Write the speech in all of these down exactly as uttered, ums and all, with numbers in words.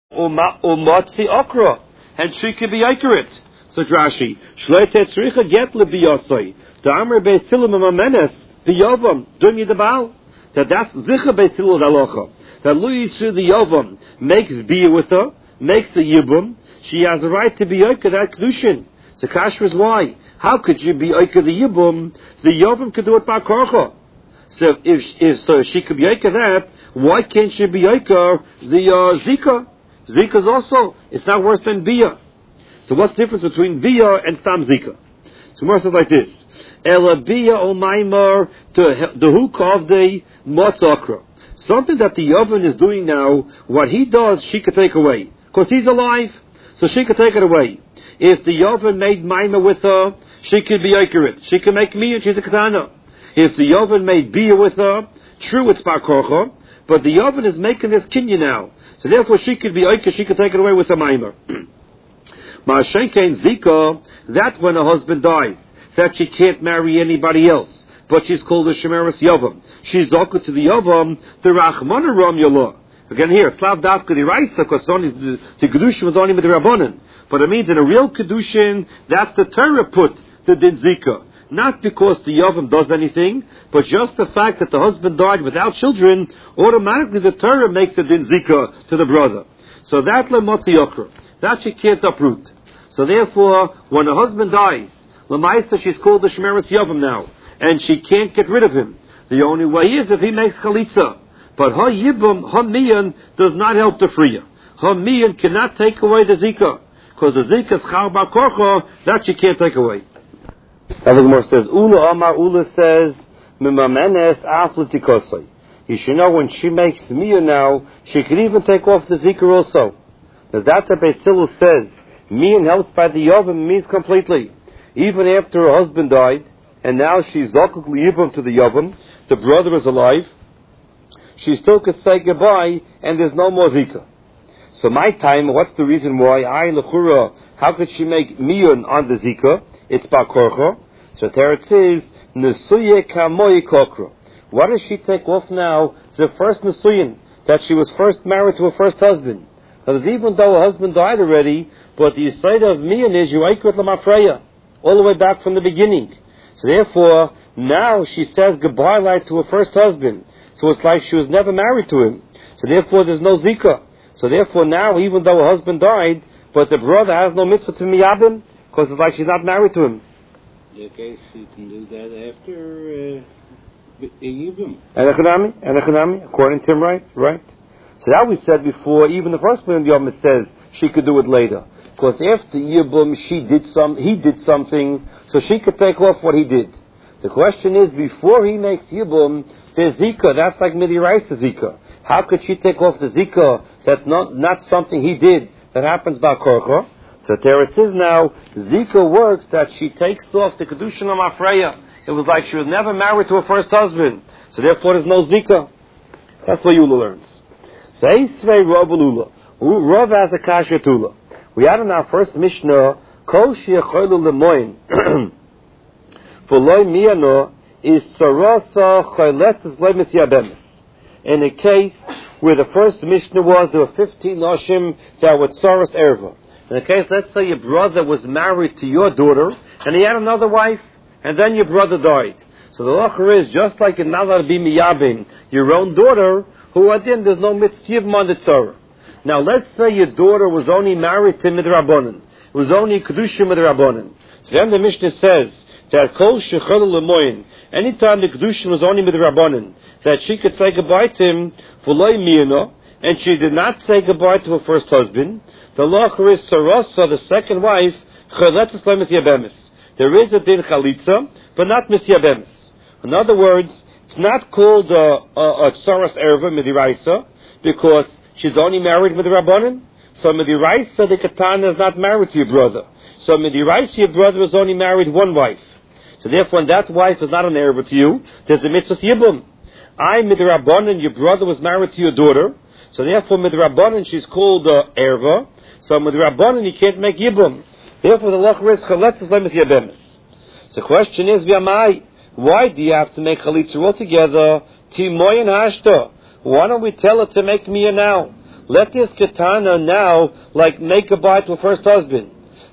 Umotzi okra, and she could be accurate. So Rashi, Shleite tzricha get lebiyosoi. The Amr beisilim amamenes biyovam dum yidabal. That that's zicha beisilul dalocha. That luyisu the yovam makes bia with her, makes a yibum. She has a right to be oika that kedushin. So Kasher is why? How could you be oika the yibum? The yovam could do it by korcha. So if if so, she could be oika that. Why can't she be oika the uh, zika? Zika is also, it's not worse than Bia. So what's the difference between Bia and Stam Zika? So more says like this. Ela Bia o Maimar to the hook of the Motzakra. Something that the Yovan is doing now, what he does, she could take away. Because he's alive, so she could take it away. If the Yovan made Maimar with her, she could be accurate. She could make me and she's a Katana. If the Yovan made Bia with her, true it's Bar Korcha, but the Yovan is making this Kinya now. So therefore she could be oika, she could take it away with a maimer. Ma'ashenkein zika, that when a husband dies, that she can't marry anybody else, but she's called a shemeres yavam. She's oka to the yavam, the rachmana ram yalah. Again here, slav dafka the raisa, because only the, the kedushin was only with the rabbanan. But it means in a real kedushin, that's the Torah put the din zika. Not because the Yavam does anything, but just the fact that the husband died without children, automatically the Torah makes a din zika to the brother. So that lemotzi yokra, that she can't uproot. So therefore, when the husband dies, lemaisa she's called the shemeres Yavam now, and she can't get rid of him. The only way is if he makes chalitza. But her yibum, her miyan, does not help to free her. Her miyan cannot take away the zika, because the zika is chal bar korcha, that she can't take away. Now the Gemara says, Ula Amar Ula says, Mimamenes aflitikosai. You should know when she makes miya now, she could even take off the zikr also. Because that's what Beis Hillel says. Miyan helps by the Yavim means completely. Even after her husband died, and now she's zakuk liyibam to the Yavim, the brother is alive, she still could say goodbye, and there's no more zikr. So my time, what's the reason why? I lechura, how could she make miyan on the zikr? It's bar korcha. So there it says, Nesuye kamoyi kokra. What does she take off now? The first Nesuyin, that she was first married to her first husband. Because even though her husband died already, but the side of miyan is you aikut lamafreya, all the way back from the beginning. So therefore, now she says goodbye like to her first husband. So it's like she was never married to him. So therefore there's no zika. So therefore now, even though her husband died, but the brother has no mitzvah to miyabim, because it's like she's not married to him. Okay, she can do that after uh, Yibum. And Echanami, and Echanami, according to him, right? Right. So that we said before, even the first one in the Yom says she could do it later. Because after Yibum, she did some, he did something, so she could take off what he did. The question is, before he makes Yibum, there's Zika, that's like Midiraisa Zika. How could she take off the Zika that's not, not something he did that happens by Korcha? So there it is now, Zika works that she takes off the Kedushin of Afreya. It was like she was never married to her first husband. So therefore there's no Zika. That's what Yula learns. So Eisvei Rav Lula. Rav has a Kasha Tula. We had in our first Mishnah, Kol She'echoylu Lemoin. V'loi Miyano is Sarasa Choyletzes Loi Misyabemis. In a case where the first Mishnah was, there were fifteen Noshim that were Tsaras Erva. In a case, let's say your brother was married to your daughter, and he had another wife, and then your brother died. So the lacher is, just like in Nazar Bimiyabim, your own daughter, who adin, there's no mitzvah on the tzara. Now let's say your daughter was only married to Midrabanan. It was only Kedushim Midrabanan. So then the Mishnah says, that Kol Shechel Lemoin, anytime the Kedushim was only Midrabanan, that she could say goodbye to him, V'loi Miyana, and she did not say goodbye to her first husband, the lacher is Sarasa, the second wife, Choletzes Loi Misyabemis. There is a din Chalitza, but not Misyabemis. In other words, it's not called a, a, a Tsaras Erva Midiraisa, because she's only married with the Rabbanan. So Midiraisa, the Katana, is not married to your brother. So Midiraisa, your brother, is only married one wife. So therefore, when that wife is not an Erva to you, there's a mitzvah Yibum. I, Midrabanan, your brother was married to your daughter. So therefore, Midrabanan, she's called uh, Erva. So Midrabanan, you can't make Yibum. Therefore, the Lach is Chaletzes Lemis Yabemis. So the question is, V'yamai, why do you have to make Chalitza altogether? Timoy and Hashta. Why don't we tell her to make Miyah now? let this katana now, like, make a bite to a first husband.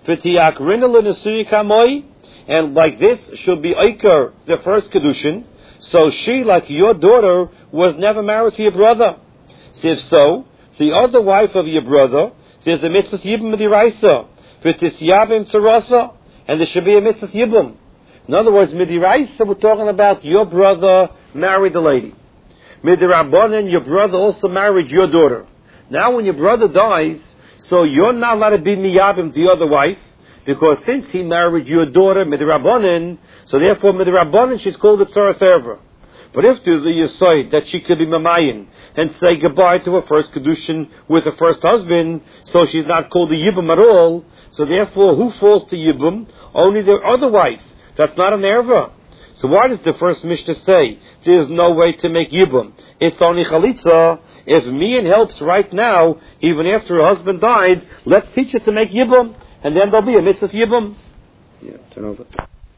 And like this, she'll be Iker, the first Kedushin. So she, like your daughter, was never married to your brother. So if so, the other wife of your brother, there's a mitzvah yibum midiraisa, v'tisyabim tzarasa, and there should be a mitzvah yibum. In other words, midiraisa, we're talking about your brother married the lady. Midirabanan, your brother also married your daughter. Now when your brother dies, so you're not allowed to be miyabim the other wife, because since he married your daughter, midirabanan, so therefore midirabanan, she's called a tzara server. But if there's a yisoid that she could be mamayin and say goodbye to her first kedushin with her first husband, so she's not called a yibum at all, so therefore who falls to yibum? Only the other wife. That's not an erva. So why does the first Mishnah say there's no way to make yibum? It's only chalitza. If Mian helps right now, even after her husband died, let's teach her to make yibum, and then there'll be a mitzvah yibum. Yeah, turn over.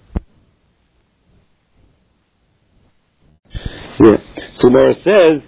Yeah. So Mara says,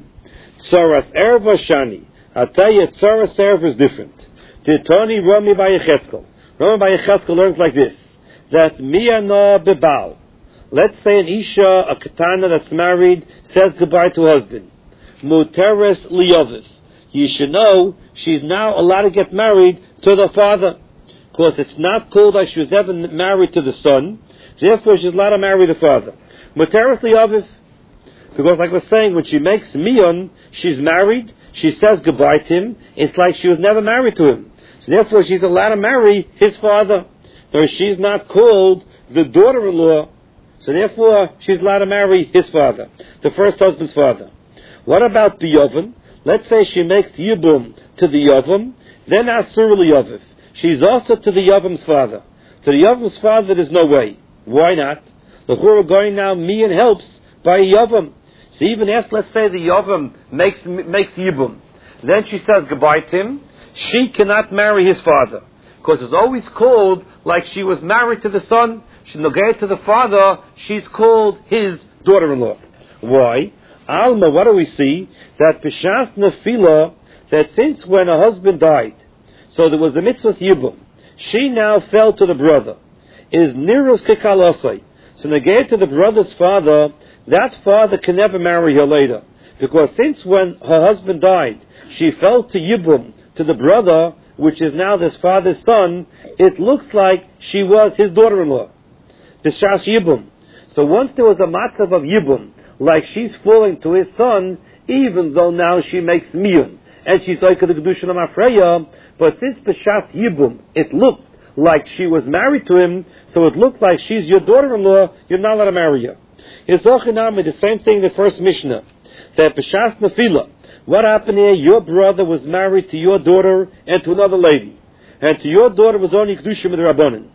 Tzaras erva shani. I'll tell you, Tzaras erva is different. Titani Rami by Yecheskel. Rami by Yecheskel learns like this, that miyana bebal. Let's say an isha, a katana that's married, says goodbye to her husband. Muteres liyovis. You should know she's now allowed to get married to the father. Because it's not called like she was ever married to the son. Therefore she's allowed to marry the father. Muteres liyovis. Because like I was saying, when she makes miyon, she's married, she says goodbye to him, it's like she was never married to him. So therefore she's allowed to marry his father. So she's not called the daughter-in-law, so therefore she's allowed to marry his father, the first husband's father. What about the Yovam? Let's say she makes Yibum to the Yovam, then Asur Liyoviv. She's also to the Yavam's father. To the Yavam's father there's no way. Why not? The we're going now, Mian helps by Yavam. So even if, let's say, the Yavam makes makes Yibum, then she says goodbye to him, she cannot marry his father. Because it's always called like she was married to the son, she's negated to the father, she's called his daughter-in-law. Why? Alma, what do we see? That B'shas Nefila, that since when her husband died, so there was a mitzvah Yibum, she now fell to the brother. Is Nirus Kekalosai. So negated to the brother's father, that father can never marry her later. Because since when her husband died, she fell to Yibum, to the brother, which is now this father's son, it looks like she was his daughter-in-law. B'shas Yibum. So once there was a matzav of Yibum, like she's falling to his son, even though now she makes miyun, and she's like the Kedushin of Afreya, but since B'shas Yibum, it looked like she was married to him, so it looked like she's your daughter-in-law, you're not allowed to marry her. It's the same thing in the first Mishnah, that B'shas Nefila, what happened here? Your brother was married to your daughter and to another lady, and to your daughter was only Kedushin with Rabbanan.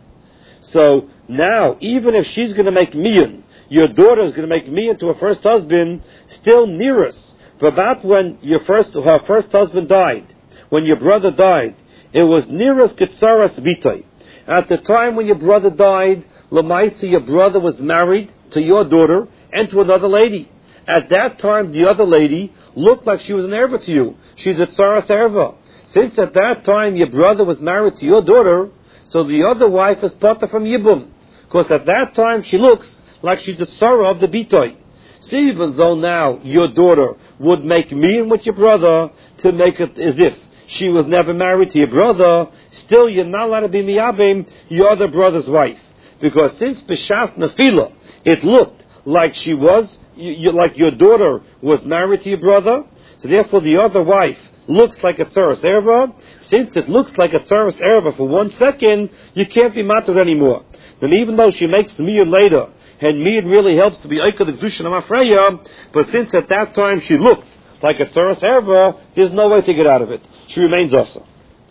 So now, even if she's going to make miyun, your daughter is going to make miyun to her first husband, still nearest. But about when your first, her first husband died, when your brother died, it was nearest Ketsaras Vitay. At the time when your brother died, Lamaisa, your brother was married to your daughter and to another lady. At that time, the other lady looked like she was an erva to you. She's a tzaras erva. Since at that time your brother was married to your daughter, so the other wife is pata from Yibum. Because at that time she looks like she's a tzara of the bitoy. So even though now your daughter would make miyun with your brother to make it as if she was never married to your brother, still you're not allowed to be miyabim your other brother's wife. Because since B'shas Nefila, it looked like she was, you, you, like your daughter was married to your brother, so therefore the other wife looks like a tzaras erva. Since it looks like a tzaras erva for one second, you can't be matter anymore. Then even though she makes miyun later, and miyun really helps to be oika the kedushin of Afreya, but since at that time she looked like a tzaras erva, there's no way to get out of it. She remains also.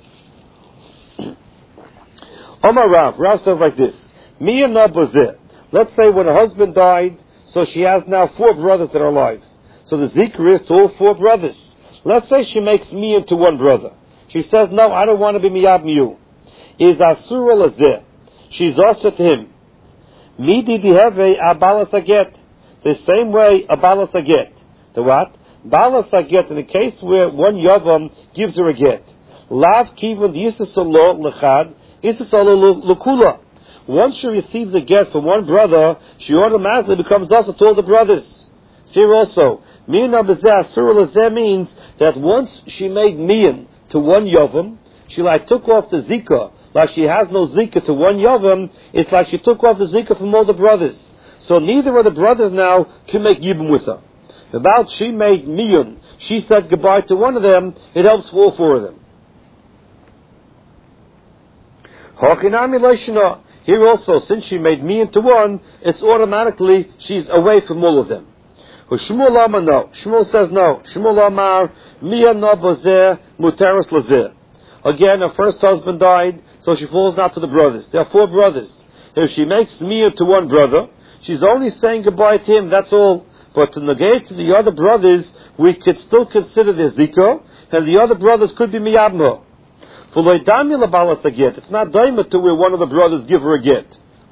Omar Rav, Rav says like this, miyun nabazeh. Let's say when her husband died, so she has now four brothers that are alive. So the zikr is to all four brothers. Let's say she makes miyun to one brother. She says, no, I don't want to be miyab miyu. Is asura lazeh. She's also to him. Midi diheve abalas aget. The same way abalas aget. The what? Balas a get, in the case where one Yavam gives her a get. Lav Kivan Yisasalo Lechad, Yisasalo Lukula. Once she receives a get from one brother, she automatically becomes also to all the brothers. Here also, Mian Abazah Surah means that once she made Mian to one Yavam, she like took off the Zika, like she has no Zika to one Yavam, it's like she took off the Zika from all the brothers. So neither of the brothers now can make Yibum with her. About she made Mian, she said goodbye to one of them, it helps for all four of them. Hakinami Leishna. Here also, since she made Mian to one, it's automatically she's away from all of them. Shmuel Amar no. Shmuel says no. Shmuel Amar Mian no bozeh muteris lazeh. Again, her first husband died, so she falls now to the brothers. There are four brothers. If she makes Mian to one brother, she's only saying goodbye to him, that's all. But to negate to the other brothers, we could still consider their Zika, and the other brothers could be Miyabmo. For Loidami Balas a get. It's not daima to where one of the brothers give her a get.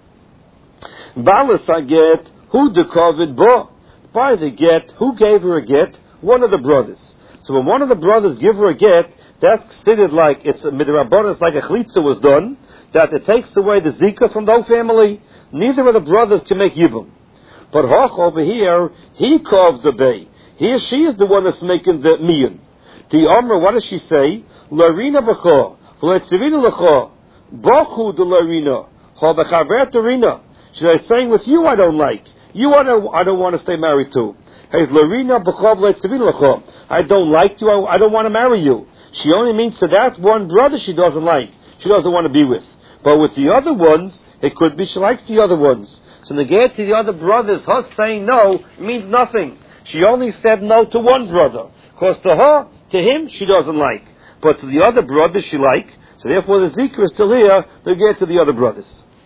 Balas a get, who dekovid bo? By the get, who gave her a get? One of the brothers. So when one of the brothers give her a get, that's considered like it's a midrabanan, like a chalitza was done, that it takes away the Zika from the whole family. Neither of the brothers can make Yibum. But Hoch over here, he carved the bay. Here she is the one that's making the mian. The Amr, what does she say? Larina b'cho, v'letzivina l'cho, b'chu de larina, ha b'chavert arina. She's saying with you I don't like. You I don't, I don't want to stay married to. Hey, Larina b'cho v'letzivina l'cho. I don't like you, I, I don't want to marry you. She only means to that one brother she doesn't like. She doesn't want to be with. But with the other ones, it could be she likes the other ones. So negate to the other brothers, her saying no means nothing. She only said no to one brother. Because to her, to him, she doesn't like. But to the other brothers, she like. So therefore the Zikr is still here, negate to the other brothers.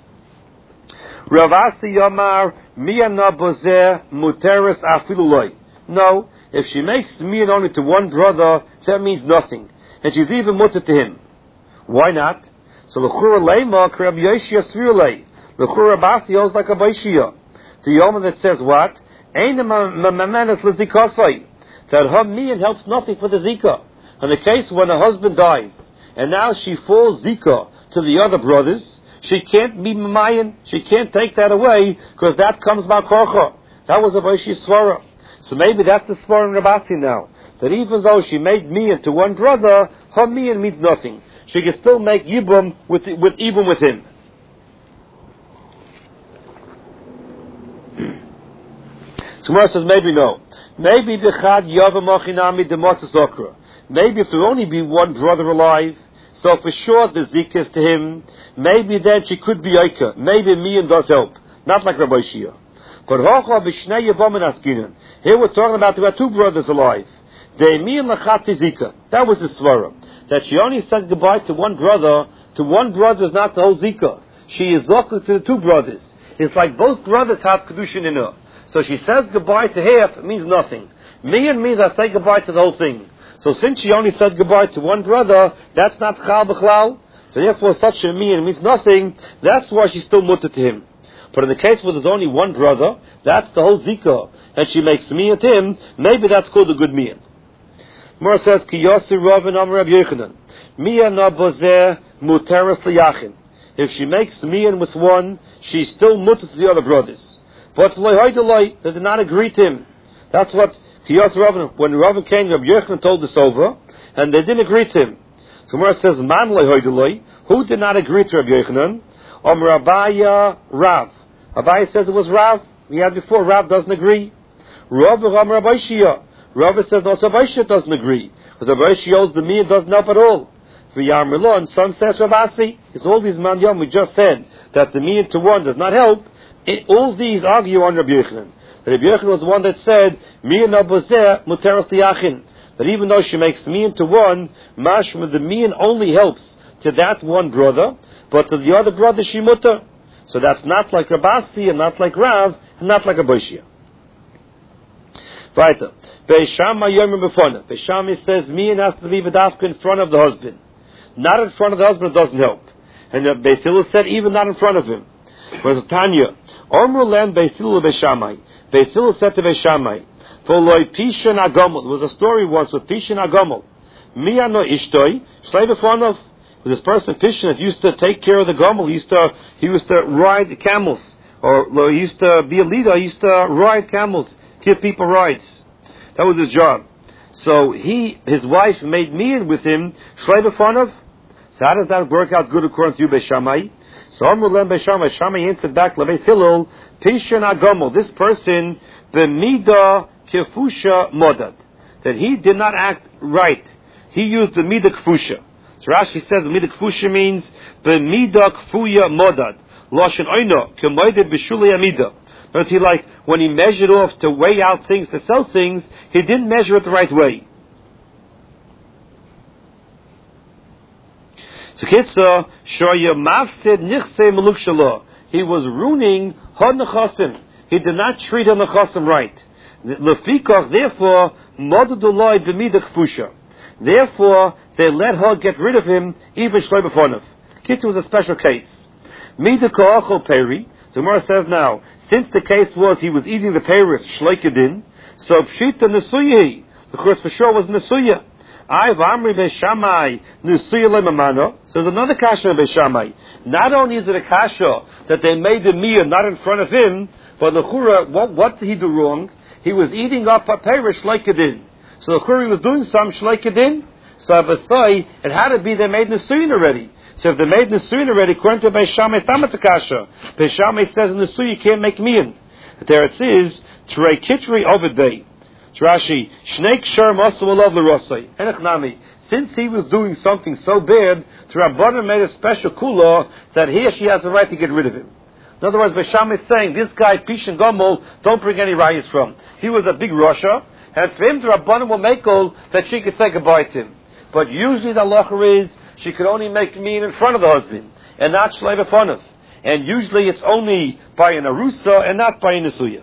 Ravasi Yamar, Miyana Bozeh, Muteris Afiluloi. No, if she makes Miyan only to one brother, that means nothing. And she's even mutter to him. Why not? So L'chura Leima, Krab Yeshia Svirulei. L'chura Basi holds like a Baishia. The Yoma that says what? Ein Mamenes L'zikasai. That her Miyan helps nothing for the Zika. In the case when her husband dies, and now she falls Zika to the other brothers, she can't be Mamayan, she can't take that away, because that comes by Korcha. That was a Baishia Svara. So maybe that's the Svara in Rabasi now. That even though she made Miyan to one brother, her Miyan means nothing. She can still make Yibum with, with even with him. So Gemara says maybe no. Maybe the Chad Yavam Achinami the Motzasokra. Maybe if there only be one brother alive, so for sure the Zika is to him. Maybe then she could be Aika. Maybe Miyan does help. Not like Rabbi Shia. But here we're talking about there are two brothers alive. That was the svara. That she only said goodbye to one brother. To one brother is not the whole Zika. She is zochah to the two brothers. It's like both brothers have kedushin in her. So she says goodbye to half, it means nothing. Miyan means I say goodbye to the whole thing. So since she only said goodbye to one brother, that's not chal b'chlal. So therefore such a miyan means nothing. That's why she's still mutter to him. But in the case where there's only one brother, that's the whole Zika, and she makes miyan to him, maybe that's called a good miyan. Mora says, Ki Yossi Rav and Amar Rabbi Yochanan, miyan na bozeh muteris liyachin. If she makes miyan with one, she's still mutter to the other brothers. But they did not agree to him. That's what Ki Yossi Rav, when Rav came, Rabbi Yochanan told this over, and they didn't agree to him. So Mora says, Man loy who did not agree to Rabbi Yochanan? Amar Abaya Rav. Abaya says it was Rav. We had before, Rav doesn't agree. Rav Amar Rabbi Shia. Rav says no, Rabbi Shia doesn't agree. Because Rabbi Shia owes the miyan doesn't help at all. V'yar Milo, and some says Ravasi. It's all these man yom we just said, that the miyan to one does not help. It, all these argue on Rabbi Yochanan. Rabbi Yochanan was the one that said, miyan abozeh muteris liyachin. That even though she makes miyan to one, mashma, the miyan only helps to that one brother, but to the other brother she mutter. So that's not like Rabasi, and not like Rav, and not like a Boshia. Weiter. Beishama Yomim Befona. Beishama says, miyan has to be bedafka in front of the husband. Not in front of the husband doesn't help. And the Beis Hillel said, even not in front of him. Whereas Tanya, Omru Lem Beis Hillel Beishamai. Beis Hillel said to Beishamai, For loy Pishin Agomel. There was a story once with Pishin Agomel. Mia no ishtoi, shlei b'fonov. This person Pishin that used to take care of the Gomel. He used to he used to ride the camels, or he used to be a leader. He used to ride camels, give people rides. That was his job. So he, his wife made mean with him, shlei b'fonov. So how does that work out good according to you, Beis Shammai? So Amrulem Beis Shammai, Shammai answered back, Lebeis Hillel, Pishin Agomel. This person, b'mida kefusha modad, that he did not act right. He used the mida kefusha. So Rashi says the mida kefusha means b'mida kfuya modad. Lashon oino kemoided b'shulei amida. But he like when he measured off to weigh out things to sell things, he didn't measure it the right way. So Kitzah shoya mafsid nichse meluk shalo. He was ruining had nechasim. He did not treat the nechasim right. Lefikach, therefore, modaduloi b'mida kfusha. Therefore, they let her get rid of him, even shloi b'fonav. Kitzah was a special case. Mida ka'achol peri. So Gemara says now, since the case was he was eating the peris shleikadin, so pshita nesuyi. Of course, for sure was nesuya. I v'amri Beis Shammai nesuya lemamano. So there's another kasha of Beis Shammai. Not only is it a kasha that they made the miyah not in front of him, but l'chura, what, what did he do wrong? He was eating up a peris shleikadin. So the Khuri was doing some shleikadin. So Abasai, it had to be they made Nisuyin already. So if they made Nisuyin already, according to Beis Shammai, Tamatzakasha. Beis Shammai says in Nisuyin you can't make miyan. There it says, Trei Kitri Ovidei. Rashi, Shnei Ksher Masu Olav L'Rosai. Enechnami. Since he was doing something so bad, the Rabbanan made a special kula that he or she has the right to get rid of him. In other words, Beis Shammai is saying, this guy, Pishin Gomel, don't bring any rayas from. He was a big Rasha. And for him, the Rabbanim will make all that she could say goodbye to him. But usually the halacha is she could only make mean in front of the husband and not shlei b'fonav. And usually it's only by an arusa and not by a nesuya.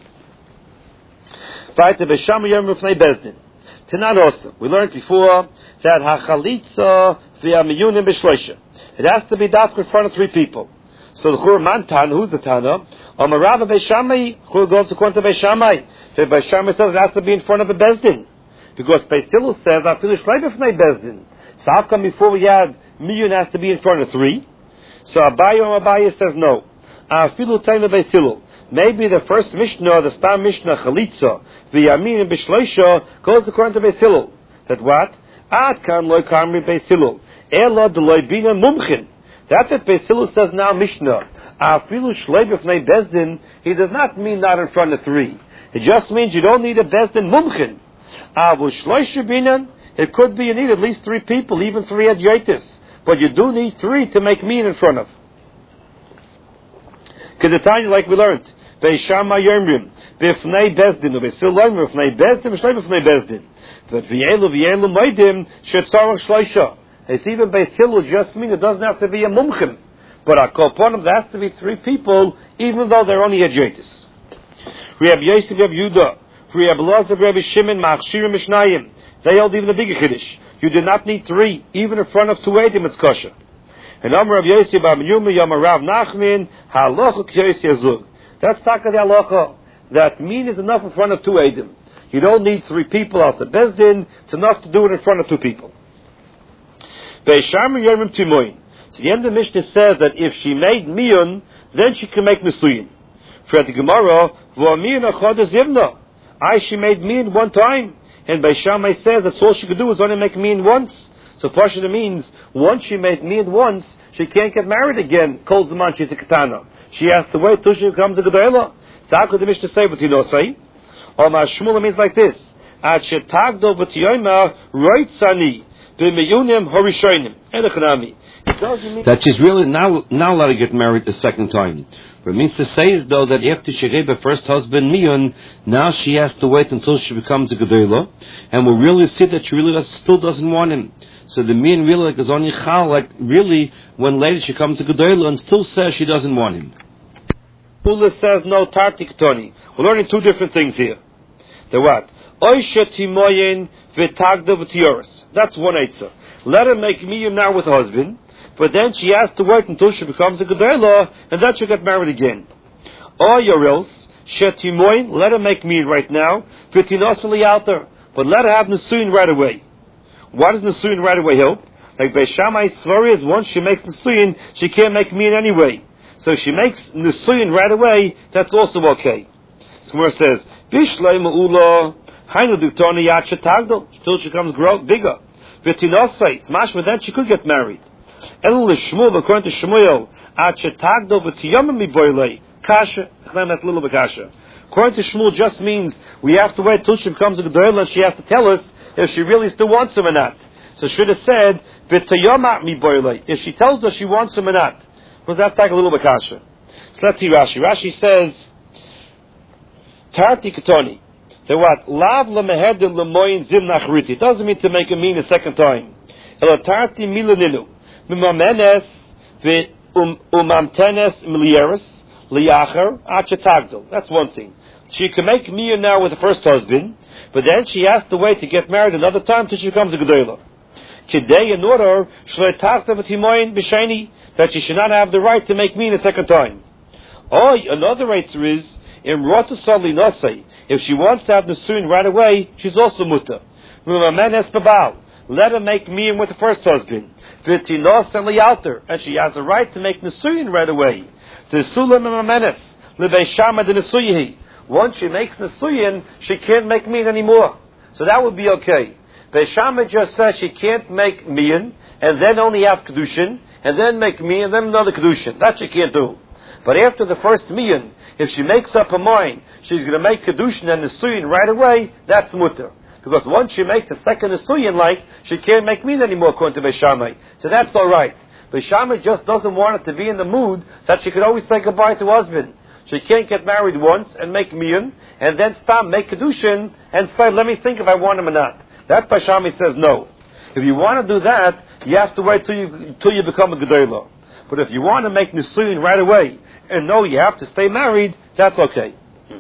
Tanan also, we learned before that hachalitza v'amiyunim b'shloisha. It has to be dafka in front of three people. So the Chur Mantan, who's the Tana? Amarava Beis Shammai, Chur goes according to Beis Shammai. So Beis Shammai says it has to be in front of a bezdin, because Beis Hillel says I finish right before bezdin. So how come before we had miyun has to be in front of three? So Abaye Abaye says no. Afilu Taina Beis Hillel. Maybe the first Mishnah, the Stam Mishnah Chalitza v'Yamin and B'Shloisha goes according to Beis Hillel. That what? Ad kan loy kamri Beis Hillel. Ela deloy bina mumchin. That's what Beis Hillel says now Mishnah. Afilu shlei b'fnei bezdin. He does not mean not in front of three. It just means you don't need a bezdin mumchin. Avu shloisha binan. It could be you need at least three people, even three adyotis. But you do need three to make mean in front of. Kedetanya, like we learned, Beis Shammai Yomrim, b'fnei bezdin, Beis Hillel Yomrim, b'fnei bezdin, b'shlei b'fnei bezdin. But v'yelu v'yelu moedim shetzarach shloisha. It's even Beis Hillel just mean it doesn't have to be a mumchim, but a kolponim there has to be three people, even though they're only adyotis. Reb Yosef, Reb Yehuda, Reb Elazar, Reb Shimon, Machshirim Mishnayim. They held even the bigger chiddush. You did not need three, even in front of two edim. It's kosher. And Amar Rav Yosef, Bar Menyuma, Yamar Rav Nachman, Halacha K'yos Yazug. That's taka the halacha. That mean is enough in front of two edim. You don't need three people out the bezdin. It's enough to do it in front of two people. Beis Shammai Yomrim Timoin. So the end of the Mishnah says that if she made miyun, then she can make nesuyin. For the Gemara, v'amiyun achodas yivna. I she made miyun one time. And Beis Shammai says that's all she could do is only make miyun once. So Pashta means once she made miyun once, she can't get married again. Kol zaman she's a katana. She has to wait till she becomes a gedayla. So how could the Mishnah say what you know say? Or Shmuel means like this: Ad shetagdo v'tiyoyma roitzani b'miyunim horishonim enochanami. That she's really now now allowed to get married the second time. But it means to say is though that after she gave her first husband miyun, now she has to wait until she becomes a gedayla, and we'll really see that she really does, still doesn't want him. So the miyun really like is only chal, like really when later she comes to gedayla and still says she doesn't want him. Pula says no tartik toni. We're learning two different things here. The what? Oisha timoyin v'tagda v'tioris. That's one eitzah. Let her make miyun now with her husband. But then she has to wait until she becomes a gedayla, and then she'll get married again. Or your else, Shetimoin, let her make me right now. V'tinosali out there, but let her have Nesuyin right away. Why does Nesuyin right away help? Like Beis Shammai Svari is once she makes Nesuyin, she can't make me in anyway. So she makes Nesuyin right away, that's also okay. Gemara says, Bishlei Ma'ula, Hainu Duktoni Yad Shetagdol, till she becomes grow, bigger. V'tinosai, Smashma, then she could get married. Elu L'Shmuel, according to Shmuel, Ad Shetagdol V'tiyamim Miboilei, Kasha, that's a little bit Kasha. According to Shmuel, just means we have to wait till she becomes a Gedolah and she has to tell us if she really still wants him or not. So should have said, V'tiyamim Miboilei, if she tells us she wants him or not. Because that's like a little bit Kasha. So let's see Rashi. Rashi says, Tarti Ketoni. So what? Lav lemehedin lemoyin zim nachriti. It doesn't mean to make a mean a second time. Elo tarti milaninu. Mimamenes ve umamtenes milieres liacher achetagdol. That's one thing. She can make miyah now with the first husband, but then she has to wait to get married another time till she becomes a gedolah. Kidei in order shleitachta v'timoyin b'sheni, that she should not have the right to make miyah a second time. Oh, another answer is in rotasali nosei. If she wants to have Nesuyin right away, she's also muta. Let her make miyah with the first husband. And she has the right to make Nesuyin right away. Once she makes Nesuyin, she can't make miyah anymore. So that would be okay. Beis Shammai just says she can't make miyah, and then only have Kedushin, and then make miyah, and then another Kedushin. That she can't do. But after the first miyah, if she makes up her mind, she's going to make Kedushin and Nesuyin right away, that's mutter. Because once she makes a second Nesuyin, like, she can't make miyah anymore, according to Beis Shammai. So that's alright. Beis Shammai just doesn't want her to be in the mood that she could always say goodbye to her husband. She can't get married once and make miyah, and then stop, make Kedushin, and say, let me think if I want him or not. That Beis Shammai says no. If you want to do that, you have to wait till you, till you become a Gedolah. But if you want to make Nesuyin right away, and know you have to stay married, that's okay.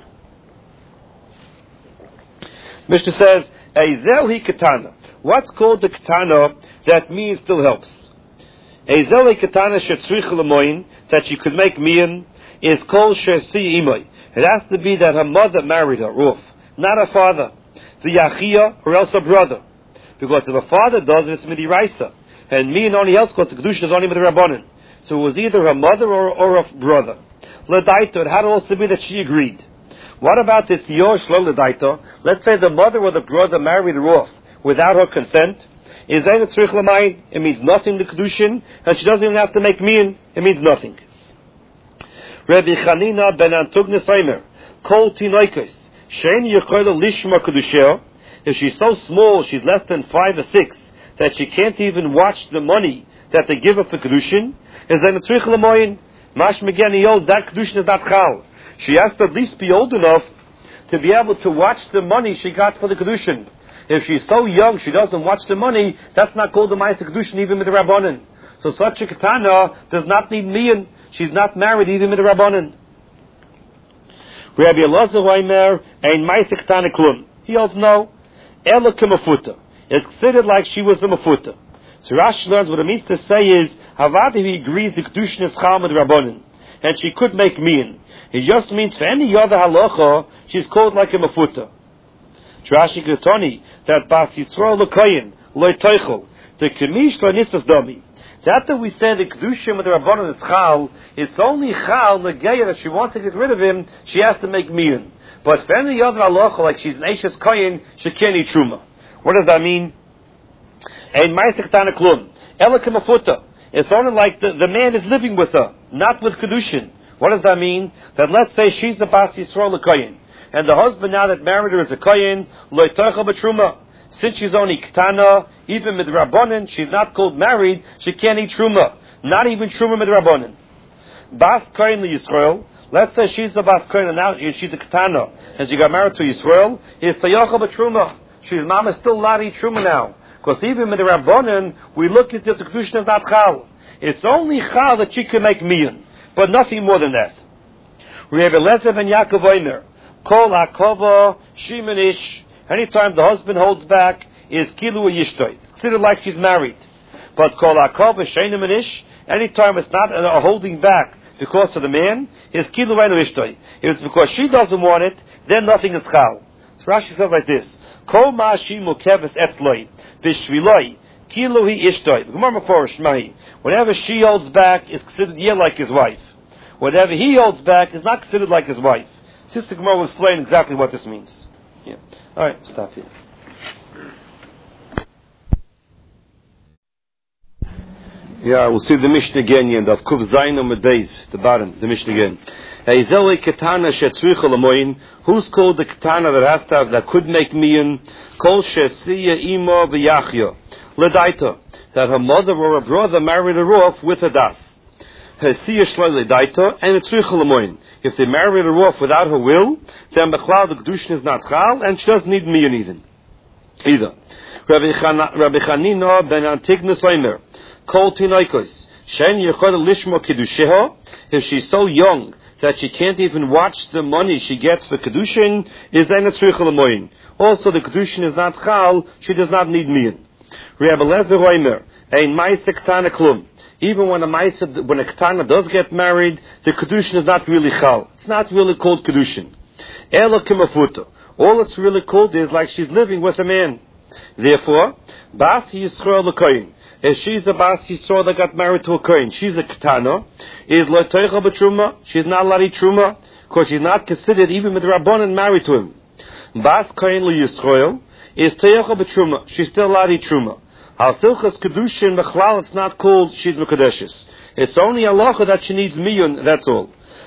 Mishnah says, Eizel hi katana. What's called the katana that means still helps? Eizel hi katana shetzrich lemoyin, that she could make miyan, is called shesi imay. It has to be that her mother married her, Ruf, not her father. The yachia, or else her brother. Because if her father does it, it's midiraisa. And miyan only helps because the kedusha is only midirabbanan. So it was either her mother or, or her brother. L'daito, it had to also be that she agreed. What about this yosh lo l'daito? Let's say the mother or the brother married her off without her consent. Is that a tzrich l'mayim? It means nothing to kedushin, and she doesn't even have to make miyan. It means nothing. Rabbi Chanina ben Antugnes Eimer, kol tinoikos, shein yechoyle lishma kedusheo. If she's so small, she's less than five or six, that she can't even watch the money that they give her for kedushin, is that a tzrich l'mayim? Mash Megani yells, that Kedushin is not Chal. She has to at least be old enough to be able to watch the money she got for the Kedushin. If she's so young she doesn't watch the money, that's not called the Ma'aseh Kedushin even with the Rabbanan. So such a Ketana does not need miyan. She's not married even with the Rabbanan. Rabbi Elazar Weimer, ein Ma'aseh Ketana klum. He also no. Ela k'mafuta. It's considered like she was a mafuta. So Rashi learns what it means to say is, Havadi he agrees the Kedushin is Chal with Rabbanan, and she could make miyan. It just means for any other halacha, she's called like a mafuta. Rashi Ketoni, that Bas Yisrael L'Koyin, Loi Teichel, the Kemish Lo Nistas Dami. That that we say the Kedushin with the Rabbanan is Chal, it's only Chal, the Geyer, if she wants to get rid of him, she has to make miyan. But for any other halacha, like she's an Eishes Koyin, she can't eat Truma. What does that mean? Ein Ma'aseh Ketana klum. Ela k'mafuta. It's only like the, the man is living with her, not with Kedushin. What does that mean? That let's say she's a Bas Yisrael L'Koyin, and the husband now that married her is a Koyin, Lo Teichel B'Truma. Since she's only Ketana, even with Rabbanan, she's not called married, she can't eat Truma. Not even Truma with Rabbanan. Bas Koyin L'Yisrael, let's say she's a Bas Koyin and now she's a Ketana, and she got married to Yisrael, is Teichel B'Truma. She's mama still allowed to eat Truma now. Because even with the Rabbanan, we look at the Kedushin is not Chal. It's only Chal that she can make miyan, but nothing more than that. Rabbi Elazar ben Yaakov Omer, Kol Akova Shimonish. Anytime the husband holds back, is Kilu Yishtoy. It's considered like she's married. But Kol Akova Sheinimanish. Anytime it's not a holding back, because of the man, is kilu vaynu ishtoi. If it's because she doesn't want it, then nothing is chal. So Rashi says like this: Kol ma shi mukeves etzloi b'shviloi kilu hi ishtoi. The Gemara Meforish mahi. Whatever she holds back is considered yet like his wife. Whatever he holds back is not considered like his wife. Sister Gemara will explain exactly what this means. Yeah. All right, stop here. Yeah, we'll see the Mishnah again in the Kuv Zayin Days, the bottom, the Mishnah again. Eizeli Ketana Shetzricha Lamoyin, who's called the Ketana that has to have, that could make miyan, Kol Shesiya Imo V'Yachya, Ledaita, that her mother or her brother married her off with a das. Hesiya Shloi Ledaita, and it's Tzricha Lamoyin. If they married her off without her will, then Bechlal the Kedushin is not Chal, and she doesn't need miyan even. Either. Rabbi Chanina ben Antignas Omer, Kol Tinoikos, Shen Yechod Lishmo Kedusheho, if she's so young that she can't even watch the money she gets for Kedushin, is then a Tzricha Lamoyin. Also, the Kedushin is not Chal, she does not need miyan. Rabbi Lezer Omer, Ein Maisa Ketana Klum. Even when a Maisa, when a Ketana does get married, the Kedushin is not really Chal. It's not really called Kedushin. Elo Kimafuto. All it's really called is like she's living with a man. Therefore, Bas Yisrael L'Koyin. If she's a Bas Yisrael that got married to a Kohen, she's a Ketana, is L'Toicha B'Truma, she's not allowed to eat Truma, because she's not considered even with Rabbanan married to him. Bas Kohen L'Yisrael is Toicha B'Truma, she's still allowed to eat Truma. Al Silchas Kedushin B'Chlal, it's not called she's Mekadeshes. It's only halacha that she needs miyun, that's all.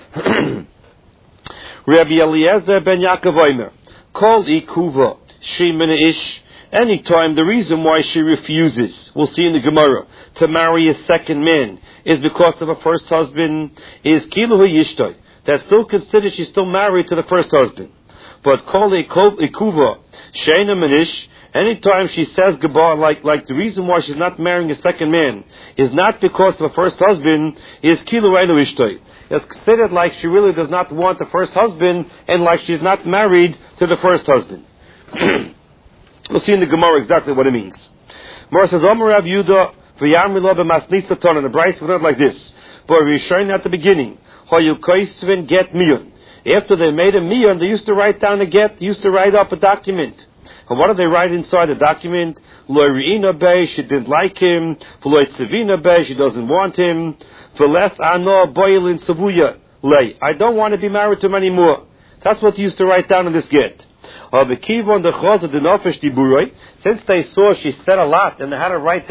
Rabbi Eliezer ben Yaakov Omer, Kol Ikuva, she Mina Ish, anytime the reason why she refuses, we'll see in the Gemara, to marry a second man is because of her first husband, is Kilu Yishtoi. That's still considered she's still married to the first husband. But Kol Ikuva, Sheina Manish, anytime she says Gabar, like, like the reason why she's not marrying a second man is not because of her first husband, is Kilu Einu Ishtoi. It's considered like she really does not want the first husband and like she's not married to the first husband. We'll see in the Gemara exactly what it means. Gemara says, Omer Rav Yudah v'yamri b'masnitza ton, and the Bryce was not like this. But we're showing at the beginning, hoyu koisvin get miyun. After they made a miyun, they used to write down a get, they used to write up a document. And what did they write inside the document? Lo ri'ina bei, she didn't like him. V'lo tzivina bei, she doesn't want him. V'les ano boilin savuya lei, I don't want to be married to him anymore. That's what they used to write down in this get. Since they saw she said a lot and they had to write